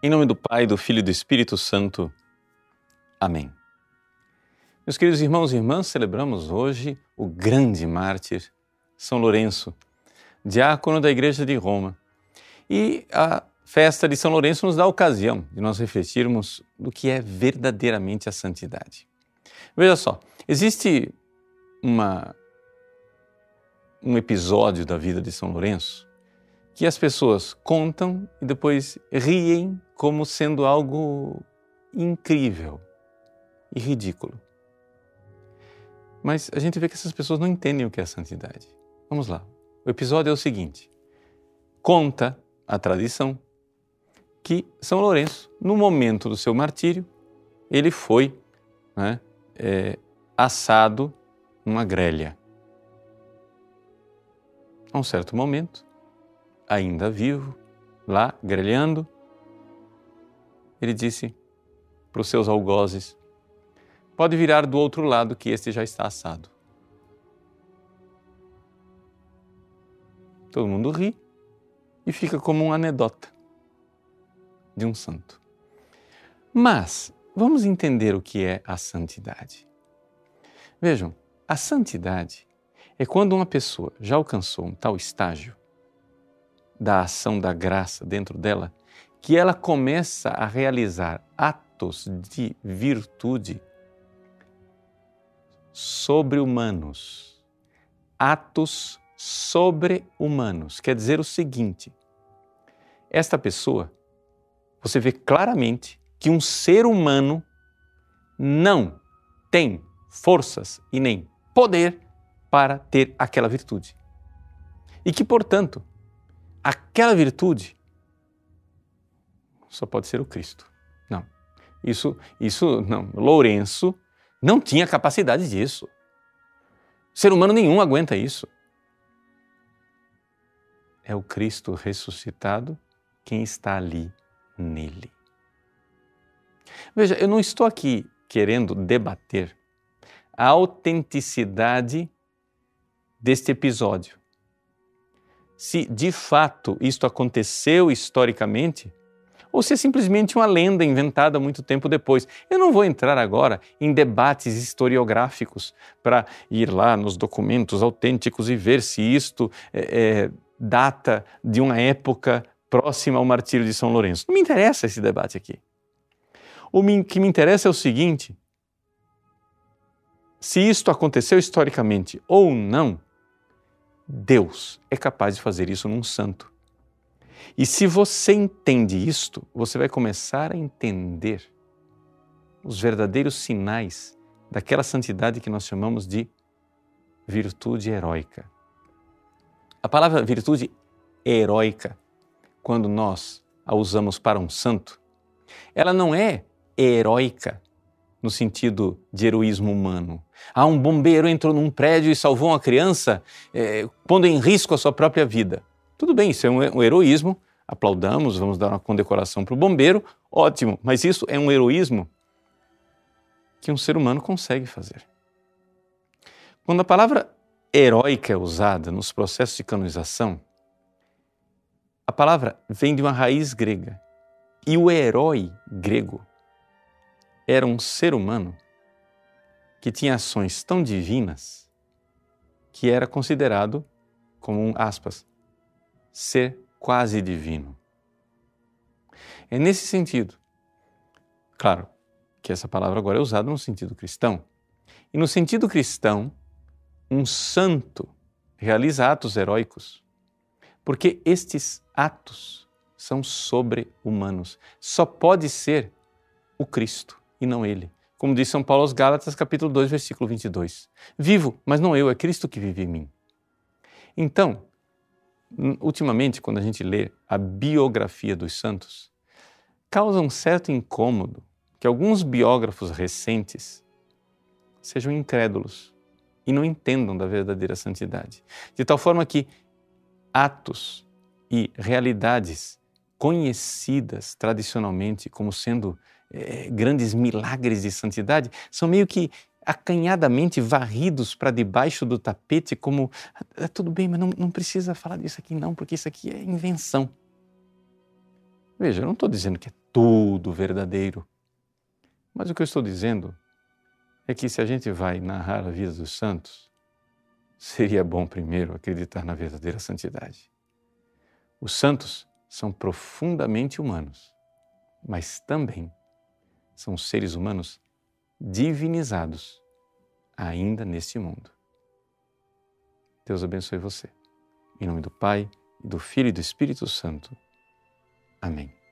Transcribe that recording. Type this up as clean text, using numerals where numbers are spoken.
Em nome do Pai, do Filho e do Espírito Santo. Amém. Meus queridos irmãos e irmãs, celebramos hoje o grande mártir São Lourenço, diácono da Igreja de Roma. E a festa de São Lourenço nos dá a ocasião de nós refletirmos do que é verdadeiramente a santidade. Veja só, existe um episódio da vida de São Lourenço que as pessoas contam e depois riem como sendo algo incrível e ridículo. Mas a gente vê que essas pessoas não entendem o que é a santidade. Vamos lá. O episódio é o seguinte. Conta a tradição que São Lourenço, no momento do seu martírio, ele foi assado numa grelha. A um certo momento, ainda vivo, lá grelhando, ele disse para os seus algozes: pode virar do outro lado que este já está assado. Todo mundo ri e fica como uma anedota de um santo. Mas vamos entender o que é a santidade. Vejam, a santidade é quando uma pessoa já alcançou um tal estágio da ação da graça dentro dela, que ela começa a realizar atos de virtude sobre-humanos. Atos sobre-humanos. Quer dizer o seguinte: esta pessoa, você vê claramente que um ser humano não tem forças e nem poder para ter aquela virtude. E que, portanto, aquela virtude só pode ser o Cristo. Não. Isso não. Lourenço não tinha capacidade disso. Ser humano nenhum aguenta isso. É o Cristo ressuscitado quem está ali nele. Veja, eu não estou aqui querendo debater a autenticidade deste episódio. Se de fato isto aconteceu historicamente, ou se é simplesmente uma lenda inventada muito tempo depois. Eu não vou entrar agora em debates historiográficos para ir lá nos documentos autênticos e ver se isto data de uma época próxima ao martírio de São Lourenço. Não me interessa esse debate aqui. O que me interessa é o seguinte: se isto aconteceu historicamente ou não, Deus é capaz de fazer isso num santo. E se você entende isto, você vai começar a entender os verdadeiros sinais daquela santidade que nós chamamos de virtude heróica. A palavra virtude heróica, quando nós a usamos para um santo, ela não é heróica no sentido de heroísmo humano. Um bombeiro entrou num prédio e salvou uma criança, pondo em risco a sua própria vida. Tudo bem, isso é um heroísmo, aplaudamos, vamos dar uma condecoração para o bombeiro, ótimo, mas isso é um heroísmo que um ser humano consegue fazer. Quando a palavra heróica é usada nos processos de canonização, a palavra vem de uma raiz grega, e o herói grego era um ser humano que tinha ações tão divinas que era considerado como aspas, ser quase divino. É nesse sentido, claro, que essa palavra agora é usada no sentido cristão. E no sentido cristão, um santo realiza atos heróicos, porque estes atos são sobre-humanos. Só pode ser o Cristo e não ele. Como diz São Paulo aos Gálatas, capítulo 2, versículo 22. Vivo, mas não eu, é Cristo que vive em mim. Então, ultimamente, quando a gente lê a biografia dos santos, causa um certo incômodo que alguns biógrafos recentes sejam incrédulos e não entendam da verdadeira santidade. De tal forma que atos e realidades conhecidas tradicionalmente como sendo grandes milagres de santidade são meio que acanhadamente varridos para debaixo do tapete como tudo bem, mas não precisa falar disso aqui não, porque isso aqui é invenção. Veja, eu não estou dizendo que é tudo verdadeiro. Mas o que eu estou dizendo é que se a gente vai narrar a vida dos santos, seria bom primeiro acreditar na verdadeira santidade. Os santos são profundamente humanos, mas também são seres humanos divinizados ainda neste mundo. Deus abençoe você. Em nome do Pai, e do Filho e do Espírito Santo. Amém.